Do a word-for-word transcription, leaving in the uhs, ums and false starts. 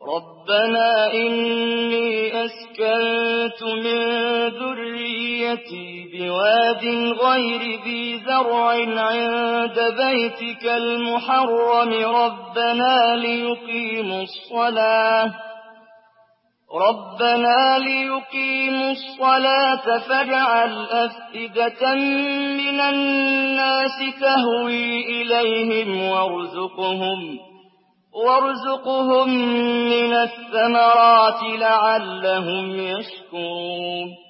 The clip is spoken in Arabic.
رَبَّنَا إِنِّي أَسْكَنتُ مِن ذُرِّيَّتِي بِوَادٍ غَيْرِ ذِي زَرْعٍ عِندَ بَيْتِكَ الْمُحَرَّمِ رَبَّنَا لِيُقِيمُوا الصَّلَاةَ رَبَّنَا لِيُقِيمُوا الصَّلَاةَ فَاجْعَلْ أَفْئِدَةً مِّنَ النَّاسِ تَهْوِي إِلَيْهِمْ وَارْزُقْهُم وَارْزُقْهُم مِّنَ الثَّمَرَاتِ لَعَلَّهُمْ يَشْكُرُونَ